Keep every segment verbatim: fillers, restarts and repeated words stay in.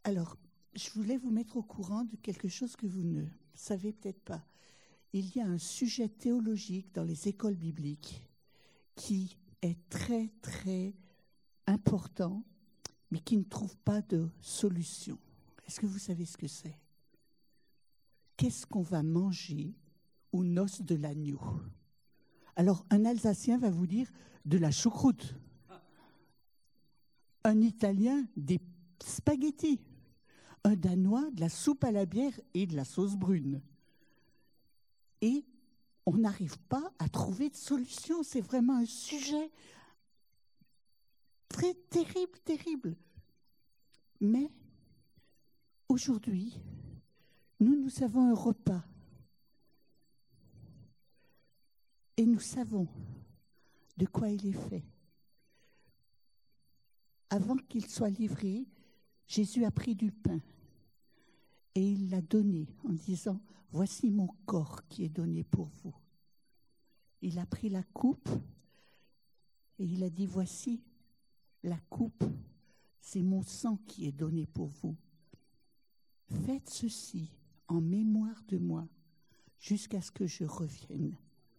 Alors, je voulais vous mettre au courant de quelque chose que vous ne savez peut-être pas. Il y a un sujet théologique dans les écoles bibliques qui est très, très important, mais qui ne trouve pas de solution. Est-ce que vous savez ce que c'est? Qu'est-ce qu'on va manger aux noces de l'agneau? Alors, un Alsacien va vous dire de la choucroute. Un Italien, des spaghettis. Un Danois, de la soupe à la bière et de la sauce brune. Et on n'arrive pas à trouver de solution. C'est vraiment un sujet très terrible, terrible. Mais aujourd'hui, nous, nous avons un repas. Et nous savons de quoi il est fait. Avant qu'il soit livré, Jésus a pris du pain et il l'a donné en disant « Voici mon corps qui est donné pour vous ». Il a pris la coupe et il a dit « Voici la coupe, c'est mon sang qui est donné pour vous. Faites ceci en mémoire de moi jusqu'à ce que je revienne. »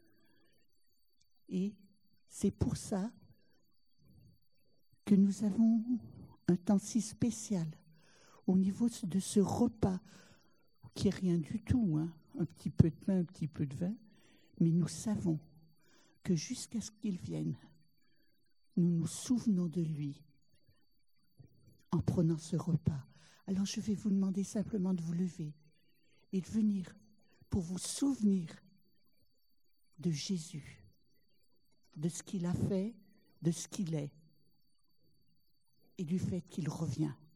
Et c'est pour ça que nous avons un temps si spécial au niveau de ce repas, qui n'est rien du tout, hein, un petit peu de pain, un petit peu de vin, mais nous savons que jusqu'à ce qu'il vienne, nous nous souvenons de lui en prenant ce repas. Alors je vais vous demander simplement de vous lever et de venir pour vous souvenir de Jésus, de ce qu'il a fait, de ce qu'il est et du fait qu'il revient.